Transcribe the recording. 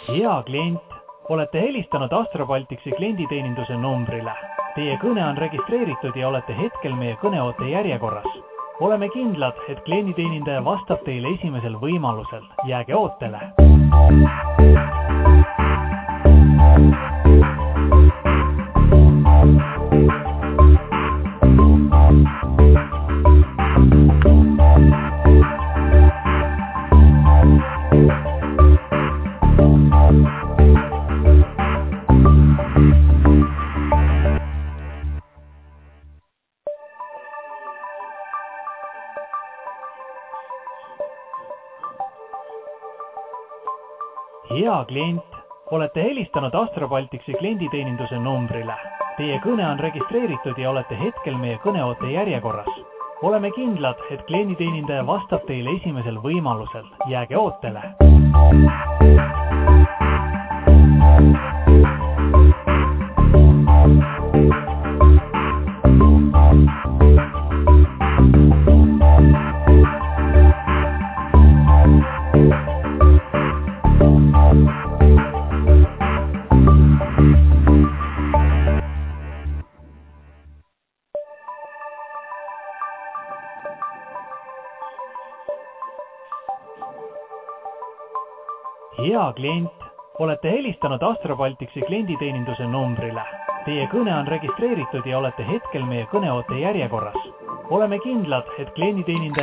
Hea klient, olete helistanud Astrobaltiksi klienditeeninduse numbrile. Teie kõne on registreeritud ja olete hetkel meie kõneoote järjekorras. Oleme kindlad, et klienditeenindaja vastab teile esimesel võimalusel. Jääge ootele. Hea klient, olete helistanud Astrobaltiksi klienditeeninduse numbrile. Teie kõne on registreeritud ja olete hetkel meie kõneoote järjekorras. Oleme kindlad, et klienditeenindaja vastab teile esimesel võimalusel. Jääge ootele. Hea klient, olete helistanud Astrobaltiksi klienditeeninduse numbrile. Teie kõne on registreeritud ja olete hetkel meie kõneoote järjekorras. Oleme kindlad, et klienditeenindaja